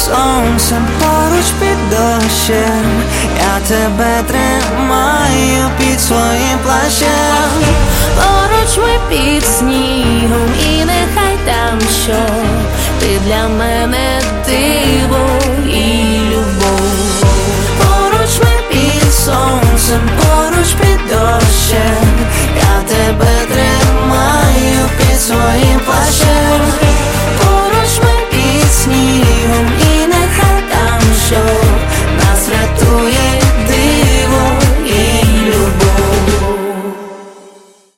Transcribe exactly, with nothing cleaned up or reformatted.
сонцем поруч під дощем, я тебе тримаю під своїм плащем.